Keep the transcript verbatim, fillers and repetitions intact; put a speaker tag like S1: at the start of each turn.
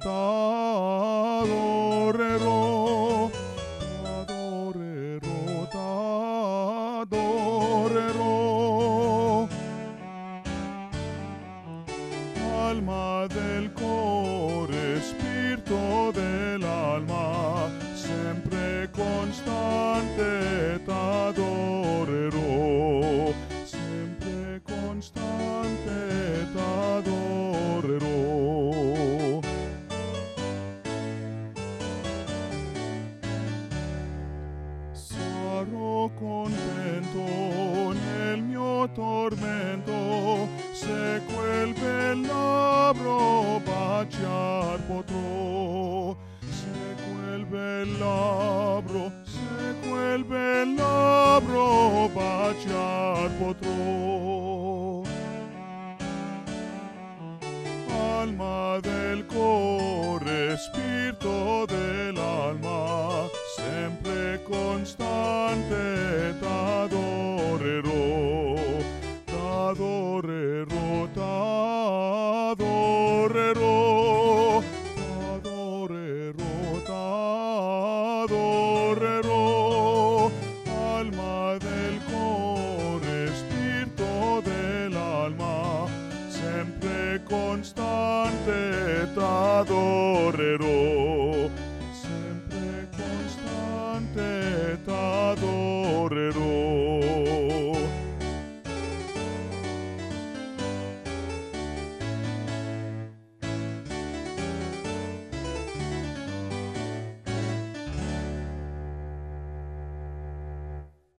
S1: t'adorerò, t'adorerò, t'adorerò. Alma del core, spirito dell'alma, sempre constante t'adorerò, sempre constante t'adorerò. Sarò contento nel mio tormento, se quel bel labbro baciar potrò, se quel bel labbro, se quel bel labbro baciar potrò. Alma del core, spirito dell'alma, sempre constante t'adorerò, t'adorerò, t'adorerò, t'adorerò, t'adorerò. Alma del core, spirito dell'alma, sempre constante t'adorerò, sempre constante t'adorerò.